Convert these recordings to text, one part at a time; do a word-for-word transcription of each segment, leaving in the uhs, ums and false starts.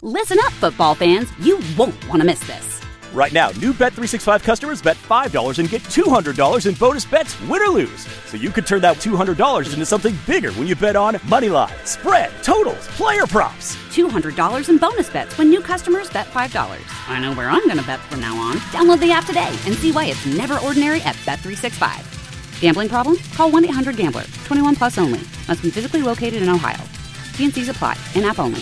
Listen up, football fans. You won't want to miss this. Right now, new Bet three sixty-five customers bet five dollars and get two hundred dollars in bonus bets, win or lose. So you could turn that two hundred dollars into something bigger when you bet on money line, spread, totals, player props. two hundred dollars in bonus bets when new customers bet five dollars. I know where I'm going to bet from now on. Download the app today and see why it's never ordinary at Bet three sixty-five. Gambling problem? Call one eight hundred gambler. twenty-one plus only. Must be physically located in Ohio. T and C's apply. In-app only.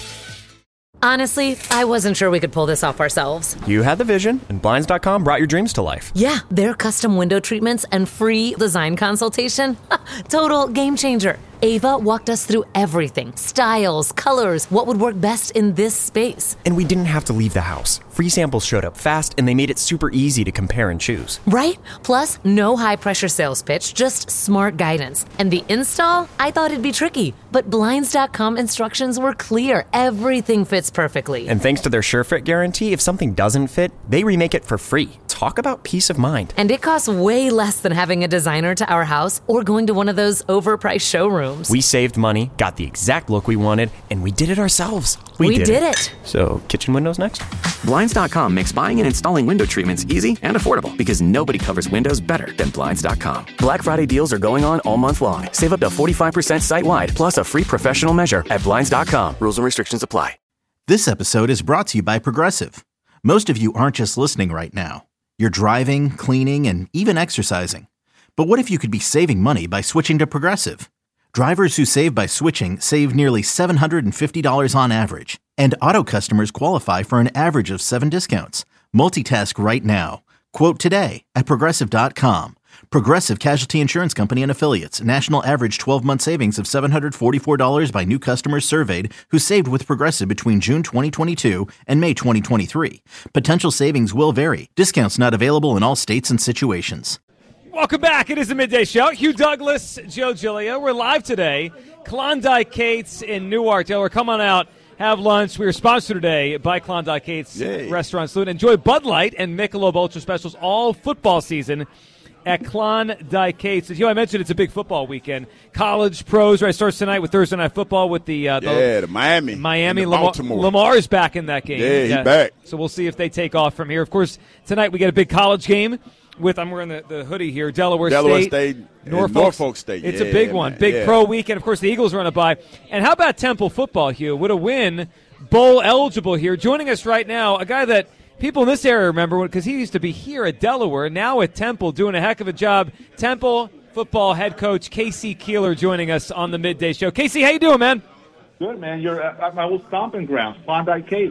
Honestly, I wasn't sure we could pull this off ourselves. You had the vision, and Blinds dot com brought your dreams to life. Yeah, their custom window treatments and free design consultation. Total game changer. Ava walked us through everything. Styles, colors, what would work best in this space. And we didn't have to leave the house. Free samples showed up fast, and they made it super easy to compare and choose. Right? Plus, no high-pressure sales pitch, just smart guidance. And the install? I thought it'd be tricky. But Blinds dot com instructions were clear. Everything fits perfectly. And thanks to their SureFit guarantee, if something doesn't fit, they remake it for free. Talk about peace of mind. And it costs way less than having a designer to our house or going to one of those overpriced showrooms. We saved money, got the exact look we wanted, and we did it ourselves. We, we did, did it. it. So, kitchen windows next? Blinds dot com makes buying and installing window treatments easy and affordable because nobody covers windows better than Blinds dot com. Black Friday deals are going on all month long. Save up to forty-five percent site-wide, plus a free professional measure at Blinds dot com. Rules and restrictions apply. This episode is brought to you by Progressive. Most of you aren't just listening right now. You're driving, cleaning, and even exercising. But what if you could be saving money by switching to Progressive? Drivers who save by switching save nearly seven hundred fifty dollars on average. And auto customers qualify for an average of seven discounts. Multitask right now. Quote today at Progressive dot com. Progressive Casualty Insurance Company and Affiliates. National average twelve-month savings of seven hundred forty-four dollars by new customers surveyed who saved with Progressive between June twenty twenty-two and May twenty twenty-three. Potential savings will vary. Discounts not available in all states and situations. Welcome back. It is the Midday Show. Hugh Douglas, Joe Giglio. We're live today. Klondike Kate's in Newark. Taylor, come on out. Have lunch. We are sponsored today by Klondike Kate's Yay. Restaurant Salute. Enjoy Bud Light and Michelob Ultra specials all football season at Klondike Kate's. As you know, I mentioned it's a big football weekend. College, pros, right, starts tonight with Thursday Night Football with the, uh, the yeah, the Miami, Miami. the Lamar, Baltimore. Lamar is back in that game. Yeah, he's yeah. back. So we'll see if they take off from here. Of course, tonight we get a big college game with, I'm wearing the, the hoodie here, Delaware, Delaware State, State Norfolk, Norfolk State. It's yeah, a big one, man. big yeah. pro weekend. Of course, the Eagles run a bye. And how about Temple football, Hugh? With a win, bowl eligible here. Joining us right now, a guy that people in this area remember because he used to be here at Delaware, now at Temple, doing a heck of a job. Temple football head coach Casey Keeler joining us on the Midday Show. Casey, how you doing, man? Good, man. You're at my old stomping grounds, Klondike Kate's.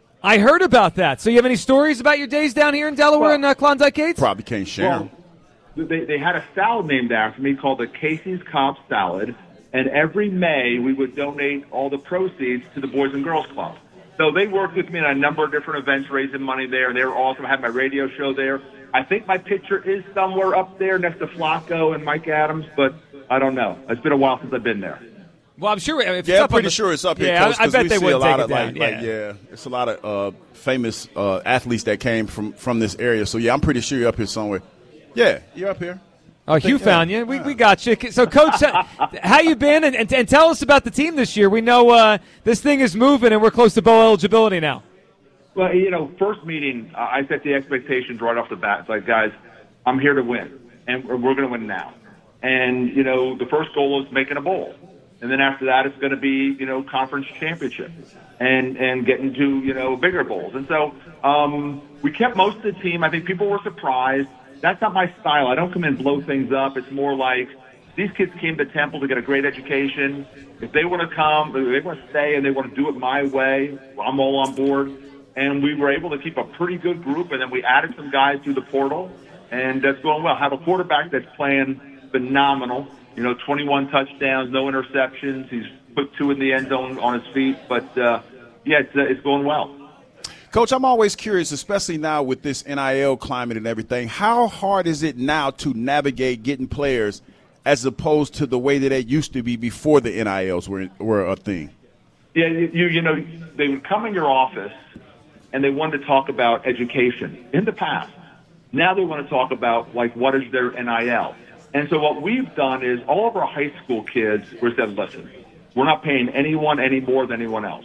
I heard about that. So you have any stories about your days down here in Delaware well, and uh, Klondike Kate's? Probably can't share well, them. They, they had a salad named after me called the Casey's Cobb Salad, and every May we would donate all the proceeds to the Boys and Girls Club. So they worked with me on a number of different events, raising money there, and they were awesome. I had my radio show there. I think my picture is somewhere up there next to Flacco and Mike Adams, but I don't know. It's been a while since I've been there. Well, I'm sure. If it's yeah, up I'm pretty the, sure it's up here. Yeah, Coach, I, I bet we they see would a lot take of it down. like, yeah. like, yeah, it's a lot of uh, famous uh, athletes that came from, from this area. So yeah, I'm pretty sure you're up here somewhere. Yeah, you're up here. Oh, Hugh found you. We, we got you. So, Coach, how you been? And, and, and tell us about the team this year. We know uh, this thing is moving, and we're close to bowl eligibility now. Well, you know, first meeting, uh, I set the expectations right off the bat. It's like, guys, I'm here to win, and we're, we're going to win now. And, you know, the first goal is making a bowl. And then after that, it's going to be, you know, conference championship and, and getting to, you know, bigger bowls. And so um, we kept most of the team. I think people were surprised. That's not my style. I don't come in and blow things up. It's more like these kids came to Temple to get a great education. If they want to come, if they want to stay and they want to do it my way, I'm all on board. And we were able to keep a pretty good group, and then we added some guys through the portal, and that's going well. Have a quarterback that's playing phenomenal. You know, twenty-one touchdowns, no interceptions. He's put two in the end zone on his feet. But, uh, yeah, it's, uh, it's going well. Coach, I'm always curious, especially now with this N I L climate and everything, how hard is it now to navigate getting players as opposed to the way that it used to be before the N I Ls were were a thing? Yeah, you you know, they would come in your office and they wanted to talk about education in the past. Now they want to talk about, like, what is their N I L? And so what we've done is all of our high school kids, we said, listen, we're not paying anyone any more than anyone else.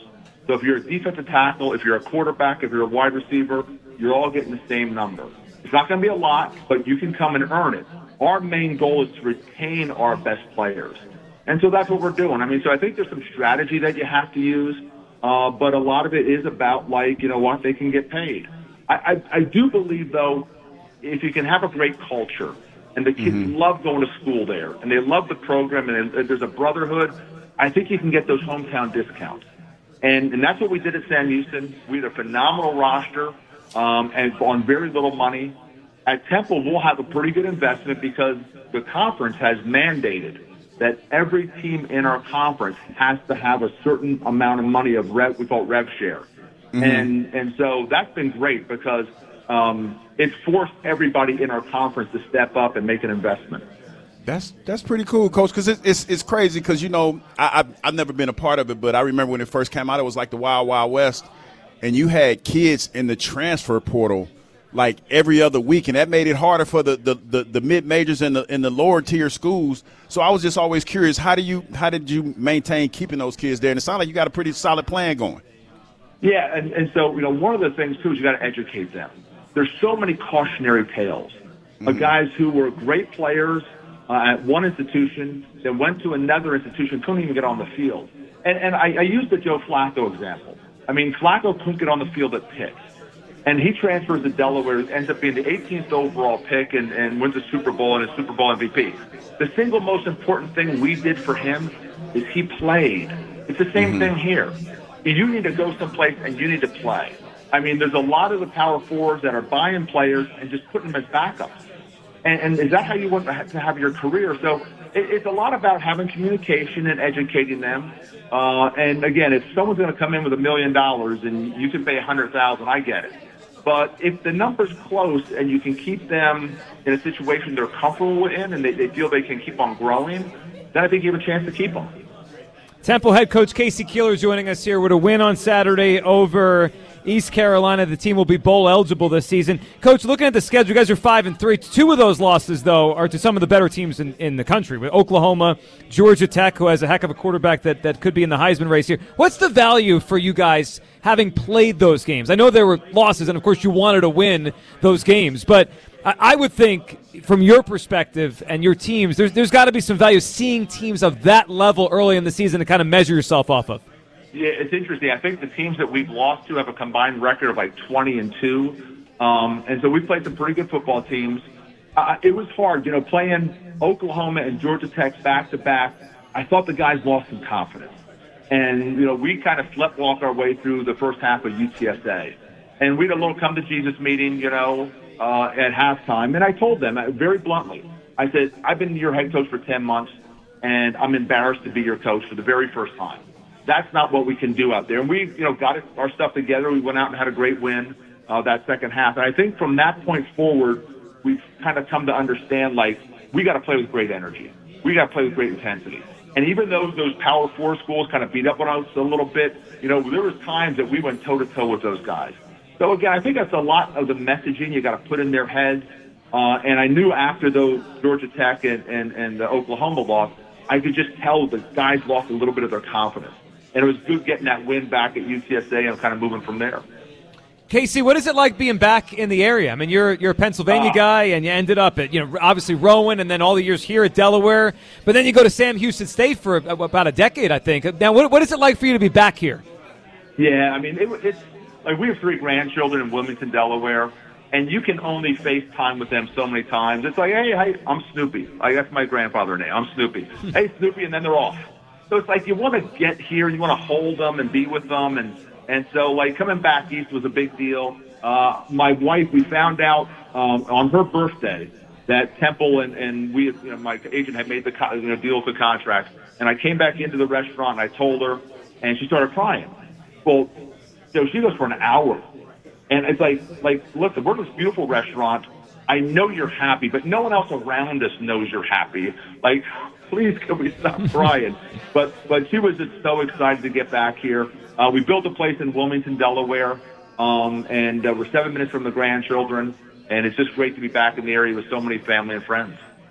So if you're a defensive tackle, if you're a quarterback, if you're a wide receiver, you're all getting the same number. It's not going to be a lot, but you can come and earn it. Our main goal is to retain our best players. And so that's what we're doing. I mean, so I think there's some strategy that you have to use, uh, but a lot of it is about, like, you know what, they can get paid. I, I, I do believe, though, if you can have a great culture, and the kids mm-hmm. love going to school there, and they love the program, and there's a brotherhood, I think you can get those hometown discounts. And, and that's what we did at Sam Houston. We had a phenomenal roster um, and on very little money. At Temple, we'll have a pretty good investment because the conference has mandated that every team in our conference has to have a certain amount of money of rev, we call it rev share. Mm-hmm. And and so that's been great because um, it's forced everybody in our conference to step up and make an investment. That's that's pretty cool, Coach, because it, it's it's crazy because, you know, I, I've, I've never been a part of it, but I remember when it first came out, it was like the Wild Wild West, and you had kids in the transfer portal like every other week, and that made it harder for the, the, the, the mid-majors and the, and the lower-tier schools. So I was just always curious, how do you how did you maintain keeping those kids there? And it sounds like you got a pretty solid plan going. Yeah, and, and so, you know, one of the things, too, is you got to educate them. There's so many cautionary tales mm-hmm. of guys who were great players uh, at one institution, then went to another institution, couldn't even get on the field. And, and I, I used the Joe Flacco example. I mean, Flacco couldn't get on the field at Pitt. And he transfers to Delaware, ends up being the eighteenth overall pick, and, and wins a Super Bowl and a Super Bowl M V P. The single most important thing we did for him is he played. It's the same mm-hmm. thing here. You need to go someplace and you need to play. I mean, there's a lot of the power forwards that are buying players and just putting them as backups. And, and is that how you want to have your career? So it, it's a lot about having communication and educating them. Uh, and, again, if someone's going to come in with a million dollars and you can pay a hundred thousand dollars, I get it. But if the number's close and you can keep them in a situation they're comfortable in and they, they feel they can keep on growing, then I think you have a chance to keep them. Temple head coach Casey Keeler joining us here with a win on Saturday over East Carolina. The team will be bowl eligible this season. Coach, looking at the schedule, you guys are five and three. Two of those losses, though, are to some of the better teams in, in the country. With Oklahoma, Georgia Tech, who has a heck of a quarterback that, that could be in the Heisman race here. What's the value for you guys having played those games? I know there were losses, and of course you wanted to win those games, but I, I would think from your perspective and your teams, there's there's got to be some value seeing teams of that level early in the season to kind of measure yourself off of. Yeah, it's interesting. I think the teams that we've lost to have a combined record of like twenty and two. Um, and so we played some pretty good football teams. Uh, it was hard, you know, playing Oklahoma and Georgia Tech back to back. I thought the guys lost some confidence. And, you know, we kind of slept walk our way through the first half of U T S A. And we had a little come to Jesus meeting, you know, uh, at halftime. And I told them uh, very bluntly, I said, I've been your head coach for ten months, and I'm embarrassed to be your coach for the very first time. That's not what we can do out there. And we, you know, got it, our stuff together. We went out and had a great win uh, that second half. And I think from that point forward, we've kind of come to understand, like, we got to play with great energy. We got to play with great intensity. And even though those Power Four schools kind of beat up on us a little bit, you know, there was times that we went toe-to-toe with those guys. So, again, I think that's a lot of the messaging you got to put in their heads. Uh, and I knew after those Georgia Tech and, and, and the Oklahoma loss, I could just tell the guys lost a little bit of their confidence. And it was good getting that win back at U T S A and kind of moving from there. Casey, what is it like being back in the area? I mean, you're you're a Pennsylvania uh, guy, and you ended up at, you know, obviously Rowan, and then all the years here at Delaware. But then you go to Sam Houston State for about a decade, I think. Now, what what is it like for you to be back here? Yeah, I mean, it, it's like we have three grandchildren in Wilmington, Delaware, and you can only FaceTime with them so many times. It's like, hey, hey, I'm Snoopy. Like, that's my grandfather's name. I'm Snoopy. Hey, Snoopy, and then they're off. So it's like you want to get here, you want to hold them and be with them, and and so like coming back east was a big deal. Uh, my wife, we found out um, on her birthday that Temple and and we, you know, my agent had made the co- you know, deal with the contract, and I came back into the restaurant and I told her, and she started crying. Well, so she goes for an hour, and it's like like listen, we're in this beautiful restaurant. I know you're happy, but no one else around us knows you're happy. Like, please, can we stop crying? But but she was just so excited to get back here. Uh, we built a place in Wilmington, Delaware, um, and uh, we're seven minutes from the grandchildren, and it's just great to be back in the area with so many family and friends.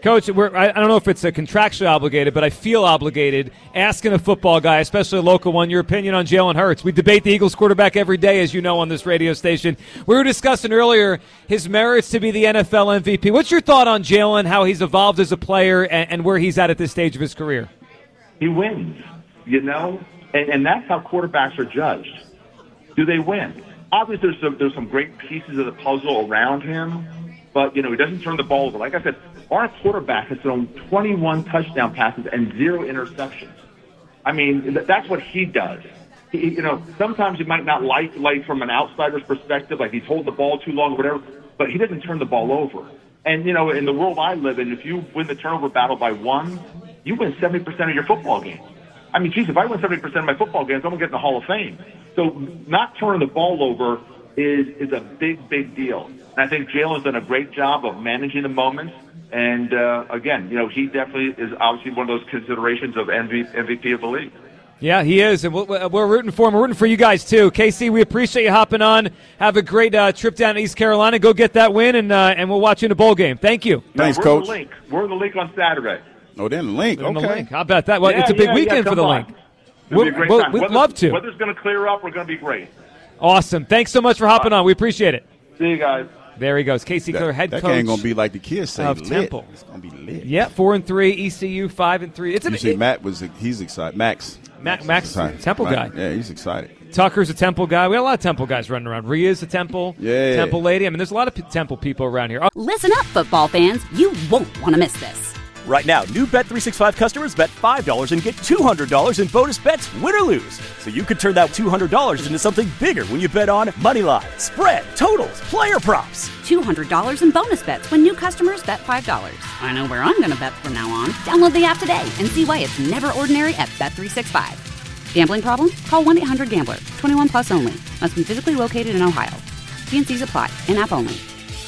Coach, we're, I, I don't know if it's a contractually obligated, but I feel obligated asking a football guy, especially a local one, your opinion on Jalen Hurts. We debate the Eagles quarterback every day, as you know, on this radio station. We were discussing earlier his merits to be the N F L M V P. What's your thought on Jalen, how he's evolved as a player, and, and where he's at at this stage of his career? He wins, you know, and, and that's how quarterbacks are judged. Do they win? Obviously, there's some, there's some great pieces of the puzzle around him, but, you know, he doesn't turn the ball over. Like I said, our quarterback has thrown twenty-one touchdown passes and zero interceptions. I mean, that's what he does. He, you know, sometimes you might not like, like from an outsider's perspective, like he's holding the ball too long or whatever, but he doesn't turn the ball over. And, you know, in the world I live in, if you win the turnover battle by one, you win seventy percent of your football games. I mean, geez, if I win seventy percent of my football games, I'm going to get in the Hall of Fame. So not turning the ball over is, is a big, big deal. And I think Jalen's done a great job of managing the moments. And, uh, again, you know, he definitely is obviously one of those considerations of M V P of the league. Yeah, he is, and we're, we're rooting for him. We're rooting for you guys, too. K C, we appreciate you hopping on. Have a great uh, trip down to East Carolina. Go get that win, and uh, and we'll watch you in a bowl game. Thank you. Thanks, no, we're Coach. In the link. We're in the link on Saturday. Oh, they're in the link. We're in okay. the link. How about that? Well, yeah, it's a big yeah, weekend yeah, for the on. link. It'll We'll, be a great we'll, time. we'd Weather's, love to. Weather's going to clear up. We're going to be great. Awesome. Thanks so much for hopping on. We appreciate it. See you guys. There he goes. K C Clear, head that coach. That ain't going to be like the kids say, of lit. Temple. It's going to be lit. Yeah, four and three. E C U five and three. It's you an, see, it, Matt was he's excited. Max, Max, Max, excited. Temple Matt, guy. Yeah, he's excited. Tucker's a Temple guy. We got a lot of Temple guys running around. Ria's a Temple. Yeah. Temple lady. I mean, there's a lot of P- Temple people around here. Oh. Listen up, football fans. You won't want to miss this. Right now, new Bet three sixty-five customers bet five dollars and get two hundred dollars in bonus bets, win or lose. So you could turn that two hundred dollars into something bigger when you bet on money line, spread, totals, player props. two hundred dollars in bonus bets when new customers bet five dollars. I know where I'm going to bet from now on. Download the app today and see why it's never ordinary at Bet three sixty-five. Gambling problem? Call one eight hundred gambler. twenty-one plus only. Must be physically located in Ohio. T and C's apply. In-app only.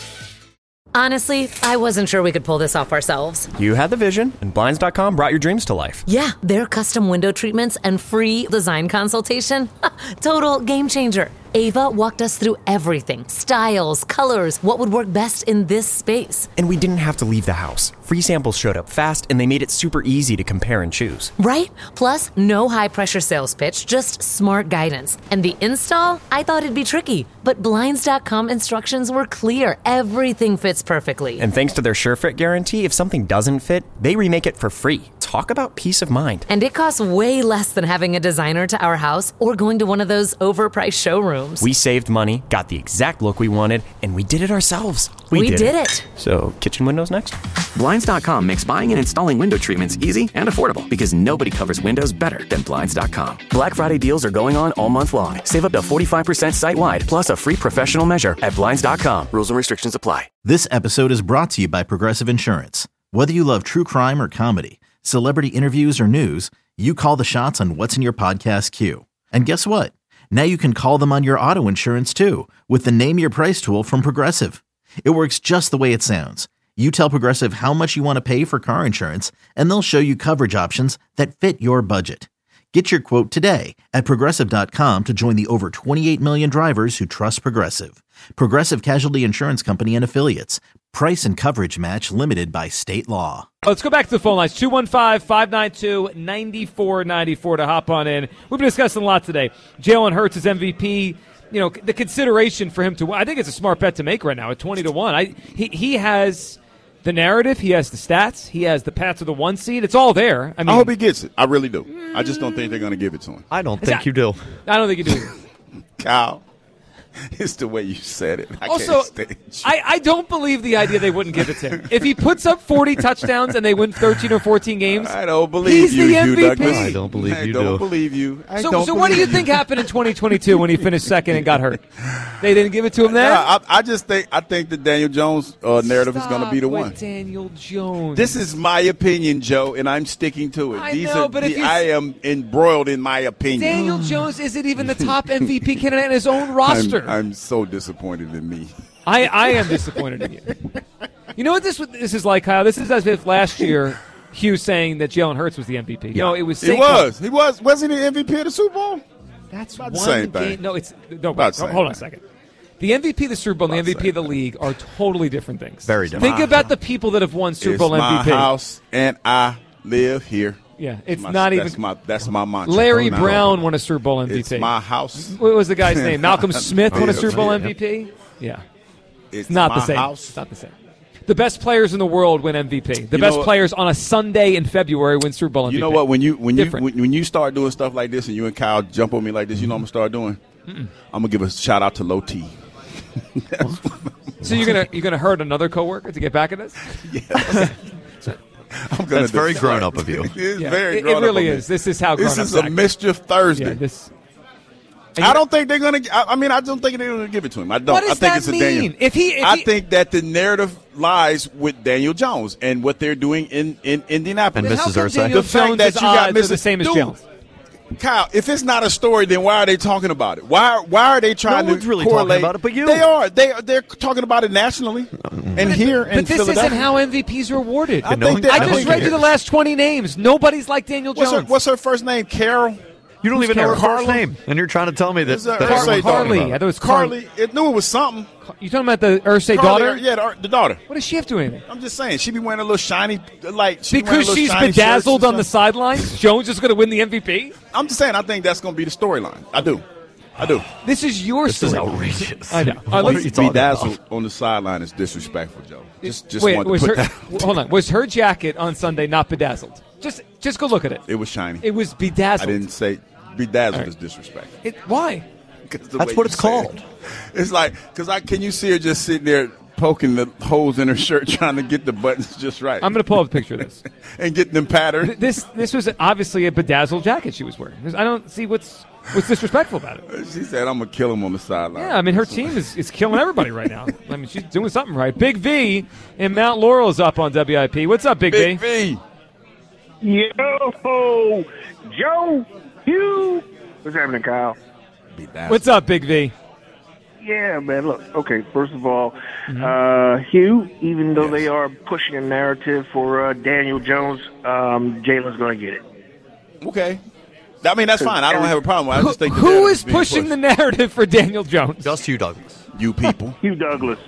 Honestly, I wasn't sure we could pull this off ourselves. You had the vision, and Blinds dot com brought your dreams to life. Yeah, their custom window treatments and free design consultation. Total game changer. Ava walked us through everything. Styles, colors, what would work best in this space. And we didn't have to leave the house. Free samples showed up fast, and they made it super easy to compare and choose. Right? Plus, no high-pressure sales pitch, just smart guidance. And the install? I thought it'd be tricky, but Blinds dot com instructions were clear. Everything fits perfectly. And thanks to their SureFit guarantee, if something doesn't fit, they remake it for free. Talk about peace of mind. And it costs way less than having a designer to our house or going to one of those overpriced showrooms. We saved money, got the exact look we wanted, and we did it ourselves. We, we did, did it. it. So, kitchen windows next? Blinds dot com makes buying and installing window treatments easy and affordable because nobody covers windows better than Blinds dot com. Black Friday deals are going on all month long. Save up to forty-five percent site-wide, plus a free professional measure at Blinds dot com. Rules and restrictions apply. This episode is brought to you by Progressive Insurance. Whether you love true crime or comedy, celebrity interviews or news, you call the shots on what's in your podcast queue. And guess what? Now you can call them on your auto insurance too with the Name Your Price tool from Progressive. It works just the way it sounds. You tell Progressive how much you want to pay for car insurance, and they'll show you coverage options that fit your budget. Get your quote today at Progressive dot com to join the over twenty-eight million drivers who trust Progressive. Progressive Casualty Insurance Company and Affiliates. Price and coverage match limited by state law. Let's go back to the phone lines. two one five, five nine two, nine four nine four to hop on in. We've been discussing a lot today. Jalen Hurts is M V P. You know, the consideration for him to win. I think it's a smart bet to make right now at twenty to one. I he he has the narrative, he has the stats, he has the path to the one seed. It's all there. I mean, I hope he gets it. I really do. I just don't think they're going to give it to him. I don't think you do. I don't think you do. Kyle, it's the way you said it. I also, can't stand you. I, I don't believe the idea they wouldn't give it to him. If he puts up forty touchdowns and they win thirteen or fourteen games, I don't believe he's you, the Hugh M V P. Douglas. I don't believe I you don't do. believe you. I so, don't so what do you believe think happened in twenty twenty-two when he finished second and got hurt? They didn't give it to him then? No, I, I just think I think the Daniel Jones uh, narrative Stop is going to be the with one. Daniel Jones. This is my opinion, Joe, and I'm sticking to it. I These know, are but if the, you- I am embroiled in my opinion. Daniel Jones isn't even the top M V P candidate in his own roster. I'm, I'm so disappointed in me. I, I am disappointed in you. You know what this this is like, Kyle? This is as if last year Hugh saying that Jalen Hurts was the M V P. No, it was. He was. He was. Wasn't he the M V P of the Super Bowl? That's About one the same game. thing. No, it's no. About the same Hold on a thing. second. The M V P of the Super Bowl and the M V P I'll of the say league are totally different things. Very different. Think about the people that have won Super It's Bowl my M V P. house, and I live here. Yeah, it's My- not that's even. my that's my mantra. Larry No. Brown won a Super Bowl M V P. It's my house. What was the guy's name? Malcolm Smith won a Yeah, Super Bowl yeah. M V P. Yeah, It's it's not my the same. house. It's not the same. The best players in the world win M V P. The You know best what? players on a Sunday in February win Super Bowl M V P. You know what? When you when you Different. when, when you start doing stuff like this, and you and Kyle jump on me like this, you know what I'm gonna start doing. Mm-mm. I'm gonna give a shout out to Low T. So you're gonna you're gonna hurt another coworker to get back at us? Yeah. I'm gonna That's very deflect. grown up of you. It's Yeah, very it- it grown really up of is. me. This is how This grown-ups is a act. mischief Thursday. Yeah, this. I don't think they're gonna. I I mean, I don't think they're gonna give it to him. I don't. What does I think that it's a mean? Daniel. If he- if I he- think that the narrative lies with Daniel Jones and what they're doing in in Indianapolis. And Then how Missus come Irsay? Daniel The fact Jones' that you got odds are Missus the same as Dude, Jones. Kyle, if it's not a story, then why are they talking about it? Why why are they trying No one's to really talking correlate? about it but you. They are. They they're talking about it nationally and here in But this Philadelphia. isn't how M V Ps are awarded. I no think one- that, I no just one read you cares. the last twenty names. Nobody's like Daniel What's Jones. her, what's her first name? Carol. You don't Who's even know her Carol? first name, and you're trying to tell me that. Who's her- that Car- everyone's talking Carly. about I it. thought it was Carly. Carly. It knew it was something. You talking about the Irsay Carly, daughter? Yeah, the, the daughter. What does she have to do anything? I'm just saying, she be wearing a little shiny, like she be wearing a Because little she's shiny shirts bedazzled and on the stuff. sidelines, Jones is going to win the M V P? I'm just saying, I think that's going to be the storyline. I do, I do. This is your This is story. outrageous. I know. What Uh, are let's- you talking Bedazzled about? on the sideline is disrespectful, Joe. Just, just Wait, wanted was to put her, that. hold on. Was her jacket on Sunday not bedazzled? Just just go look at it. It was shiny. It was bedazzled. I didn't say bedazzled All right. is disrespectful. It, why? 'Cause the That's way what you it's say called. it. It's like, because I can you see her just sitting there poking the holes in her shirt, trying to get the buttons just right. I'm going to pull up a picture of this. and getting them patterned. This this was obviously a bedazzled jacket she was wearing. I don't see what's what's disrespectful about it. She said, "I'm gonna kill him on the sideline." Yeah, I mean her team is, is killing everybody right now. I mean she's doing something right. Big V in Mount Laurel is up on W I P. What's up, Big, Big V? V. Yo, Joe, Hugh. What's happening, Kyle? Bedazzled. What's up, Big V? Yeah, man. Look, okay. First of all, Mm-hmm. uh, Hugh. Even though Yes. they are pushing a narrative for uh, Daniel Jones, um, Jalen's going to get it. Okay. I mean, that's fine. I don't have a problem with it. I just think the Who narrative is being pushing pushed. the narrative for Daniel Jones? Just Hugh Douglas. You people. Hugh Douglas.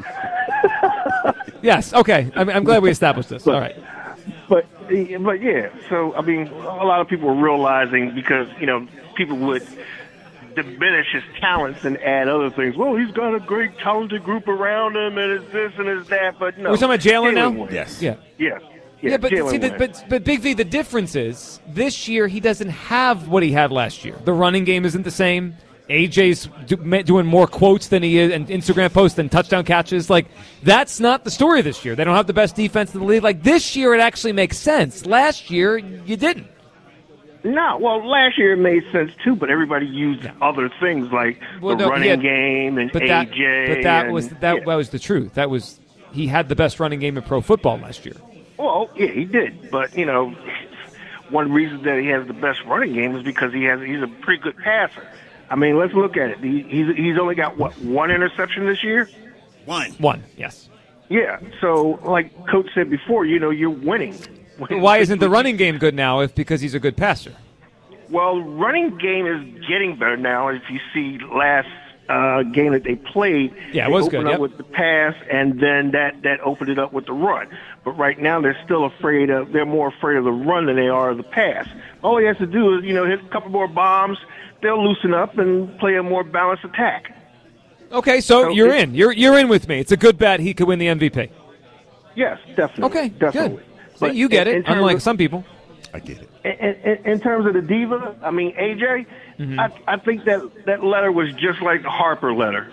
Yes. Okay. I'm, I'm glad we established this. All right. But but yeah, so I mean, a lot of people are realizing because you know people would diminish his talents and add other things. Well, he's got a great talented group around him, and it's this and it's that. But no, We're talking about Jalen now? wins. Yes. Yeah. Yes. Yeah, Yeah, but Jalen see, the, wins. but but Big V, the difference is this year he doesn't have what he had last year. The running game isn't the same. A J's do, ma- doing more quotes than he is, and Instagram posts than touchdown catches. Like that's not the story this year. They don't have the best defense in the league. Like this year, it actually makes sense. Last year, you didn't. No, well, last year it made sense too, but everybody used other things like Well, the no, running he had- game and But A that, J. but that and- was that yeah. was the truth. That was he had the best running game in pro football last year. Well, yeah, he did, but you know, one reason that he has the best running game is because he has he's a pretty good passer. I mean, let's look at it. He, he's he's only got what one interception this year. One. One, yes. Yeah, so like Coach said before, you know, you're winning. Why isn't the running game good now? If because he's a good passer. Well, running game is getting better now. If you see last uh, game that they played, Yeah, it they was opened good, up yep. with the pass, and then that that opened it up with the run. But right now, they're still afraid of. They're more afraid of the run than they are of the pass. All he has to do is, you know, hit a couple more bombs. They'll loosen up and play a more balanced attack. Okay, so, So you're it's- in. You're you're in with me. It's a good bet. He could win the M V P. Yes, definitely. Okay, definitely. good. So you get in- it, in terms unlike of- some people. I get it. In, in, in terms of the diva, I mean A J, Mm-hmm. I, I think that that letter was just like the Harper letter.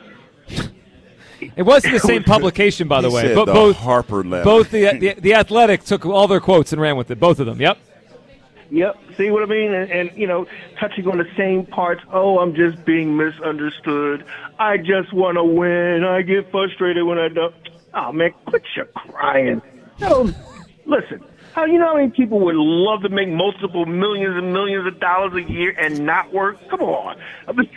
It was in the same publication, by the He way. said Bo- the both Harper letter. both the, the the Athletic took all their quotes and ran with it. Both of them. Yep. Yep. See what I mean? And, and, you know, touching on the same parts. Oh, I'm just being misunderstood. I just want to win. I get frustrated when I don't. Oh, man, quit your crying. No, listen. How you know how many people would love to make multiple millions and millions of dollars a year and not work? Come on. I mean,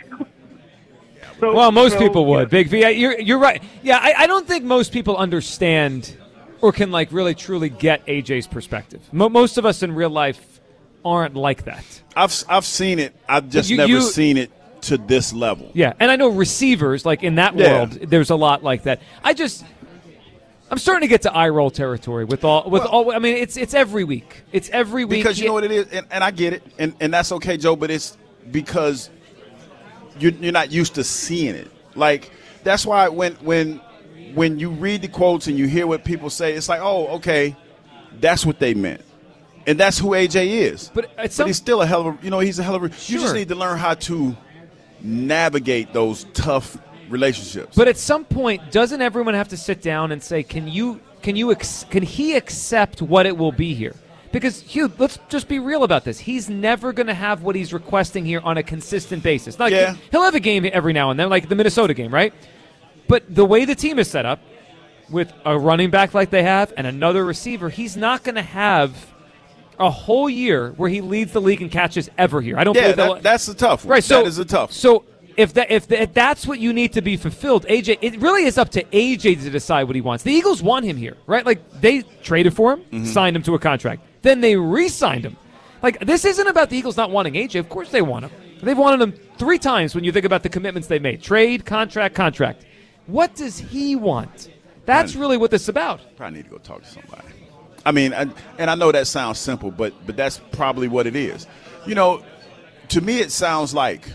so, Well, most so, people would. yeah. Big V, I- you're you're right. Yeah, I, I don't think most people understand or can like really truly get A J's perspective. Mo- most of us in real life aren't like that. I've I've seen it. I've just You- never you- seen it to this level. Yeah, and I know receivers, like in that Yeah. world, there's a lot like that. I just, I'm starting to get to eye roll territory with all, with Well- all. I mean, it's it's every week. It's every week Because you know what it is, and, and I get it, and, and that's okay, Joe, but it's because you're, you're not used to seeing it. Like, that's why when when when you read the quotes and you hear what people say, it's like, oh, okay, that's what they meant. And that's who A J is. But at But some, he's still a hell of a, you know, he's a hell of a, you Sure. just need to learn how to navigate those tough relationships. But at some point, doesn't everyone have to sit down and say, "Can you, can you, ex- can he accept what it will be here?" Because Hugh, let's just be real about this. He's never going to have what he's requesting here on a consistent basis. Like, Yeah. he'll have a game every now and then, like the Minnesota game, right? But the way the team is set up, with a running back like they have and another receiver, he's not going to have a whole year where he leads the league in catches ever here. I don't yeah, believe that, they'll- that's a tough one. Right, so that is a tough one. So if that if, that, if that's what you need to be fulfilled, A J, it really is up to A J to decide what he wants. The Eagles want him here, right? Like they traded for him, Mm-hmm. signed him to a contract, then they re-signed him. Like this isn't about the Eagles not wanting A J. Of course they want him. They've wanted him three times when you think about the commitments they made: trade, contract, contract. What does he want? That's really what this is about. Probably need to go talk to somebody. I mean, and, and I know that sounds simple, but but that's probably what it is. You know, to me it sounds like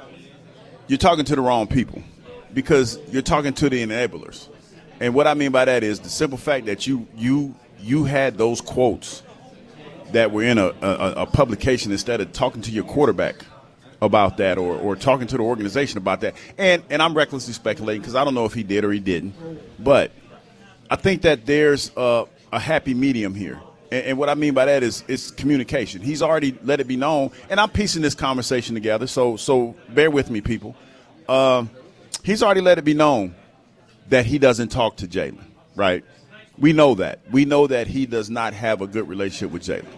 you're talking to the wrong people because you're talking to the enablers. And what I mean by that is the simple fact that you you you had those quotes that were in a, a, a publication instead of talking to your quarterback about that or, or talking to the organization about that. And and I'm recklessly speculating because I don't know if he did or he didn't. But I think that there's a, a happy medium here. And, and what I mean by that is it's communication. He's already let it be known. And I'm piecing this conversation together, so so bear with me, people. Um, he's already let it be known that he doesn't talk to Jalen, right? We know that. We know that he does not have a good relationship with Jalen.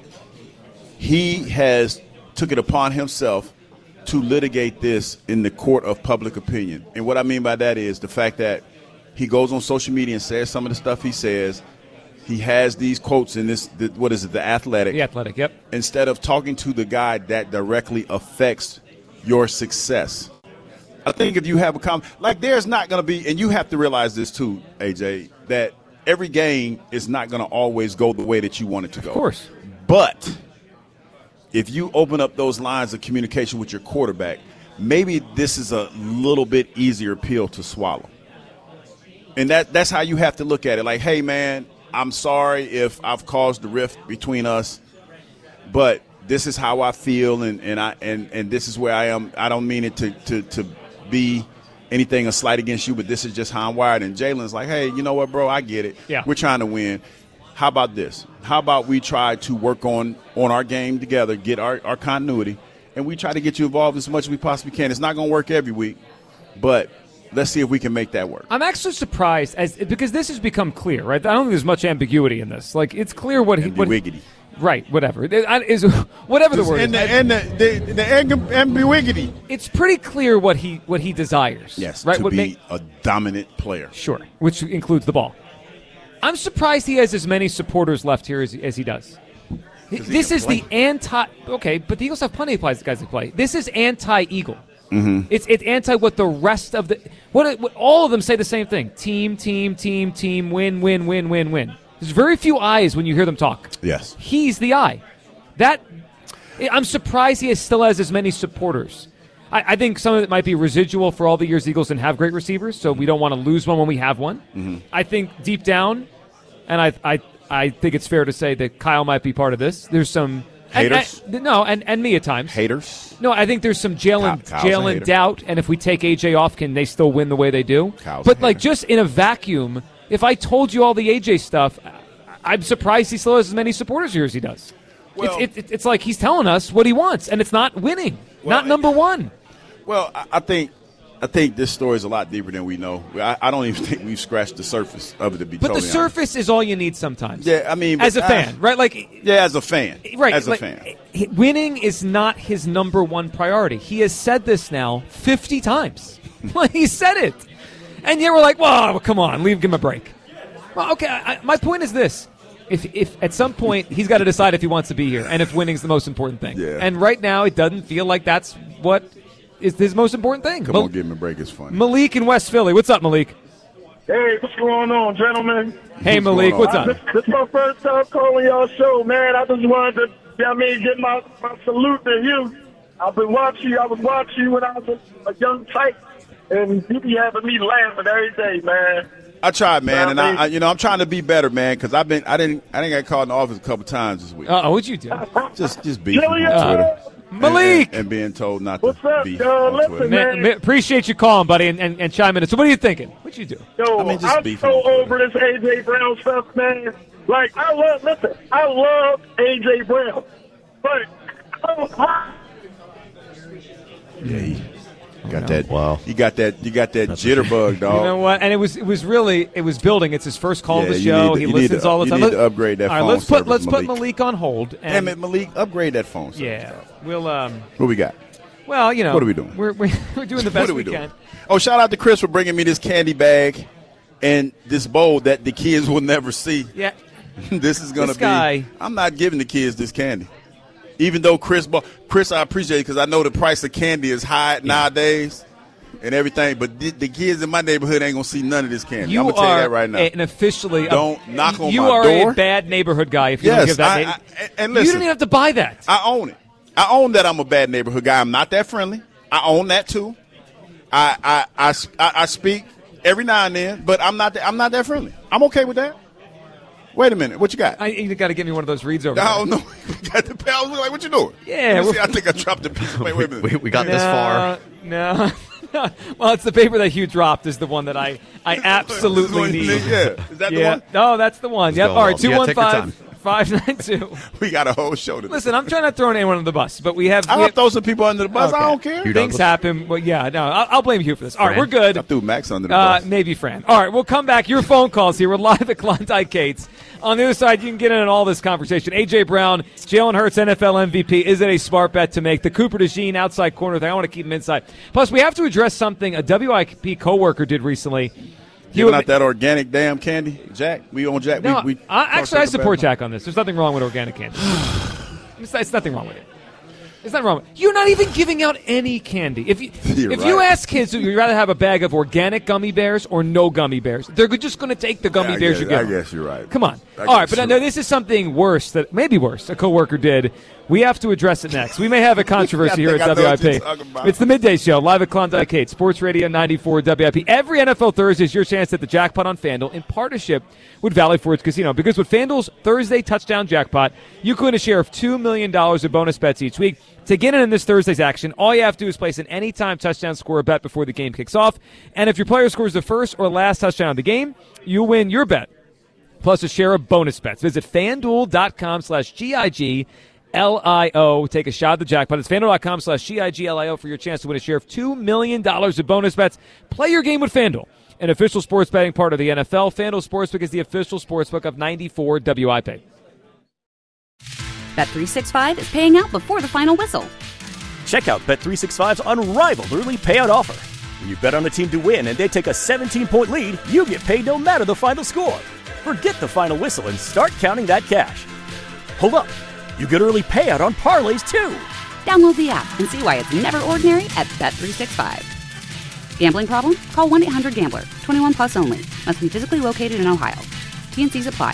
He has took it upon himself to litigate this in the court of public opinion. And what I mean by that is the fact that he goes on social media and says some of the stuff he says. He has these quotes in this, the, what is it, The Athletic. The Athletic, yep. Instead of talking to the guy that directly affects your success. I think if you have a com like there's not going to be, and you have to realize this too, A J, that every game is not going to always go the way that you want it to go. Of course. But if you open up those lines of communication with your quarterback, maybe this is a little bit easier pill to swallow. And that that's how you have to look at it. Like, hey, man, I'm sorry if I've caused the rift between us, but this is how I feel, and, and I and, and this is where I am. I don't mean it to, to, to be anything a slight against you, but this is just how I'm wired. And Jalen's like, hey, you know what, bro, I get it. Yeah. We're trying to win. How about this? How about we try to work on, on our game together, get our, our continuity, and we try to get you involved as much as we possibly can. It's not going to work every week, but let's see if we can make that work. I'm actually surprised as because this has become clear, right? I don't think there's much ambiguity in this. Like it's clear what he what he, Ambiguity. right, whatever it is, whatever the word and is. the, and the, the, the amb- ambiguity. It's pretty clear what he what he desires. Yes, right. to what be ma- a dominant player. Sure, which includes the ball. I'm surprised he has as many supporters left here as, as he does. This can is play. the anti. Okay, but the Eagles have plenty of guys that play. This is anti-Eagle. Mm-hmm. It's it's anti what the rest of the what, what all of them say the same thing: team, team, team, team, win, win, win, win, win. There's very few eyes when you hear them talk. Yes. He's the eye. That I'm surprised he has, still has as many supporters. I, I think some of it might be residual for all the years Eagles didn't have great receivers, so we don't want to lose one when we have one. Mm-hmm. I think deep down, and I I I think it's fair to say that Kyle might be part of this. There's some and- Haters? and- no, and, and me at times. Haters. No, I think there's some Jalen Kyle- Kyle's a Jalen hater. doubt, and if we take A J off, can they still win the way they do? Kyle's but a like hater. just in a vacuum, if I told you all the A J stuff, I'm surprised he still has as many supporters here as he does. Well- it's, it, it's like he's telling us what he wants, and it's not winning, Well, not number one. Well, I, I think I think this story is a lot deeper than we know. I, I don't even think we've scratched the surface of it, to be But totally the honest. surface is all you need sometimes. Yeah, I mean, as but, a fan, uh, right? Like, Yeah, as a fan. right? As a like, fan. h- winning is not his number one priority. He has said this now fifty times. Like, he said it, and yet we're like, "Well, come on, leave, give him a break." Well, okay. I, I- my point is this: if if at some point he's got to decide if he wants to be here, and if winning's the most important thing. Yeah. And right now, it doesn't feel like that's what is his most important thing. Come Mal- on, give him a break. It's funny. Malik in West Philly. What's up, Malik? Hey, what's going on, gentlemen? Hey, What's Malik, going what's on? up? This, this is my first time calling y'all show, man. I just wanted to, I mean, get my, my salute to you. I've been watching you. I was watching you when I was a, a young tyke, and you be having me laughing every day, man. I tried, man, I and I, mean- I, you know, I'm trying to be better, man, because I've been, I didn't, I didn't get called in the office a couple times this week. Uh, what'd you do? just, just beefing on Yo, yo. Twitter. Malik! And, and being told not What's to up, beef yo? on Listen, Twitter. man. Man, ma- appreciate you calling, buddy, and, and, and chiming in. So what are you thinking? What'd you do? Yo, I mean, just I'm beefing so on Twitter. over this A J Brown stuff, man. Like, I love, listen, I love A J Brown, but oh, Yeah, he got that. Wow. You got that. You got that jitterbug, dog. You know what? And it was it was really it was building. It's his first call Yeah, to the you show. need to- he you need listens to- all the you time. need Let- to upgrade that all right, phone let's put service, let's put Malik. Malik on hold. And, Damn it, Malik, upgrade that phone. service, Yeah, dog. we'll um. What we got? Well, you know, What are we doing? We're we're, we're doing the What best are we we doing? can. Oh, shout out to Chris for bringing me this candy bag and this bowl that the kids will never see. Yeah, This is going to This be. guy- I'm not giving the kids this candy. Even though Chris, bought, Chris, I appreciate it because I know the price of candy is high nowadays and everything. But the, the kids in my neighborhood ain't gonna see none of this candy. you I'm gonna tell you are that right now. an officially a- Don't knock on you my are door. a bad neighborhood guy if you Yes, don't give that. I- na- I- and you listen. don't even have to buy that. I own it. I own that I'm a bad neighborhood guy. I'm not that friendly. I own that too. I I, I, I, I speak every now and then, but I'm not that, I'm not that friendly. I'm okay with that. Wait a minute, what you got? I, you got to give me one of those reads over. I there. don't know. You got the I was like, what you doing? Yeah, Let me see, we're- I think I dropped a piece of paper. Wait a minute. We, we got this far. No, no. Well, it's the paper that Hugh dropped is the one that I, I absolutely need. Yeah, is that the yeah. one? No, that's the one. Let's Yep. go, All right, Walt. two Yeah, one take your five time. five nine two. We got a whole show to Listen, I'm trying not to throw anyone under the bus, but we have. we I'll have throw some people under the bus. I Okay. don't care. You Things don't- happen. Well, yeah, no, I'll, I'll blame Hugh for this. All right, Fran? we're good. I threw Max under the Uh, bus. maybe Fran. All right, we'll come back. Your phone calls here. We're live at Klondike Kate's. On the other side, you can get in on all this conversation. A J Brown, Jalen Hurts, N F L M V P. Is it a smart bet to make? The Cooper DeJean outside corner thing. I want to keep him inside. Plus, we have to address something a W I P coworker did recently. He Giving would- out that organic damn candy, Jack. We on Jack. no, we, we I, actually, I talked support about- Jack on this. There's nothing wrong with organic candy. it's, it's nothing wrong with it. There's nothing wrong with it. You're not even giving out any candy. If you You're if you right. ask kids, would you rather have a bag of organic gummy bears or no gummy bears? They're just going to take the gummy Yeah, I bears guess- you give I them. guess you're right. Come on. I All right, guess but I you're know right. this is something worse that maybe worse a coworker did. We have to address it next. We may have a controversy here think at I know W I what you're P. talking about. It's the Midday Show, live at Klondike Kate, Sports Radio ninety-four W I P. Every N F L Thursday is your chance at the jackpot on FanDuel in partnership with Valley Forge Casino. Because with FanDuel's Thursday touchdown jackpot, you can win a share of two million dollars of bonus bets each week. To get in on this Thursday's action, all you have to do is place an anytime touchdown score bet before the game kicks off. And if your player scores the first or last touchdown of the game, you win your bet, plus a share of bonus bets. Visit FanDuel.com slash G-I-G. L I O. Take a shot at the jackpot. It's FanDuel.com slash G I G L I O for your chance to win a share of two million dollars of bonus bets. Play your game with FanDuel, an official sports betting part of the N F L. FanDuel Sportsbook is the official sportsbook of ninety-four W I P. Bet three sixty-five is paying out before the final whistle. Check out Bet three sixty-five's unrivaled early payout offer. When you bet on a team to win and they take a seventeen-point lead, you get paid no matter the final score. Forget the final whistle and start counting that cash. Hold up. You get early payout on parlays, too. Download the app and see why it's never ordinary at Bet three sixty-five. Gambling problem? Call one eight hundred gambler. twenty-one plus only. Must be physically located in Ohio. T N Cs apply.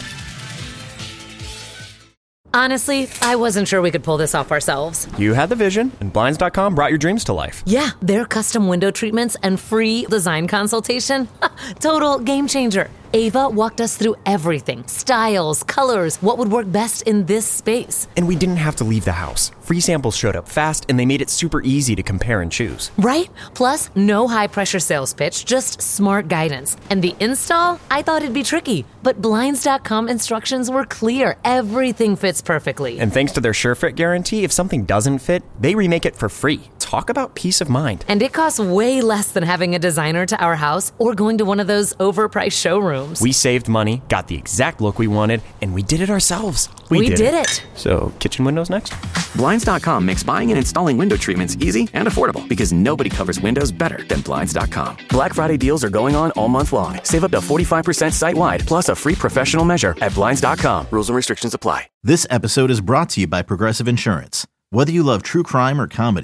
Honestly, I wasn't sure we could pull this off ourselves. You had the vision, and Blinds dot com brought your dreams to life. Yeah, their custom window treatments and free design consultation. Total game changer. Ava walked us through everything. Styles, colors, what would work best in this space. And we didn't have to leave the house. Free samples showed up fast, and they made it super easy to compare and choose. Right? Plus, no high-pressure sales pitch, just smart guidance. And the install? I thought it'd be tricky, but Blinds dot com instructions were clear. Everything fits perfectly. And thanks to their SureFit guarantee, if something doesn't fit, they remake it for free. Talk about peace of mind. And it costs way less than having a designer to our house or going to one of those overpriced showrooms. We saved money, got the exact look we wanted, and we did it ourselves. We did it. So, kitchen windows next? Blinds dot com makes buying and installing window treatments easy and affordable because nobody covers windows better than Blinds dot com. Black Friday deals are going on all month long. Save up to forty-five percent site-wide, plus a free professional measure at Blinds dot com. Rules and restrictions apply. This episode is brought to you by Progressive Insurance. Whether you love true crime or comedy,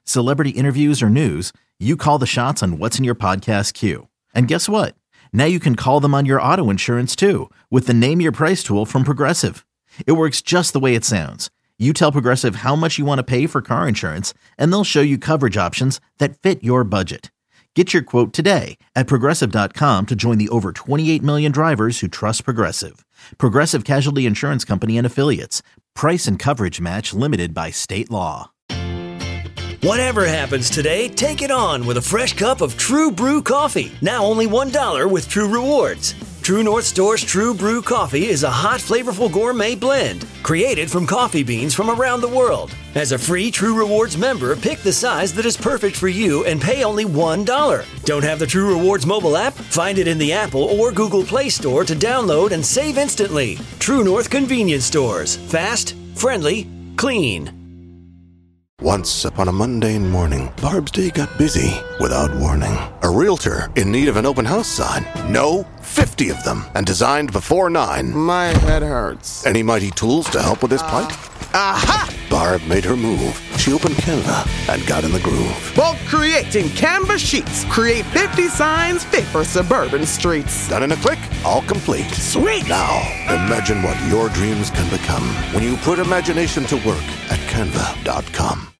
Celebrity interviews or news, you call the shots on what's in your podcast queue. And guess what? Now you can call them on your auto insurance too with the Name Your Price tool from Progressive. It works just the way it sounds. You tell Progressive how much you want to pay for car insurance, and they'll show you coverage options that fit your budget. Get your quote today at Progressive dot com to join the over twenty-eight million drivers who trust Progressive. Progressive Casualty Insurance Company and Affiliates. Price and coverage match limited by state law. Whatever happens today, take it on with a fresh cup of True Brew coffee. Now only one dollar with True Rewards. True North Store's True Brew coffee is a hot, flavorful gourmet blend created from coffee beans from around the world. As a free True Rewards member, pick the size that is perfect for you and pay only one dollar. Don't have the True Rewards mobile app? Find it in the Apple or Google Play Store to download and save instantly. True North Convenience Stores. Fast, friendly, clean. Once upon a mundane morning, Barb's day got busy without warning. A realtor in need of an open house sign. No, fifty of them, and designed before nine. My head hurts. Any mighty tools to help with this plight? Aha! Barb made her move. She opened Canva and got in the groove. Bulk creating Canva sheets. Create fifty signs fit for suburban streets. Done in a click, all complete. Sweet! Now, imagine what your dreams can become when you put imagination to work at Canva dot com.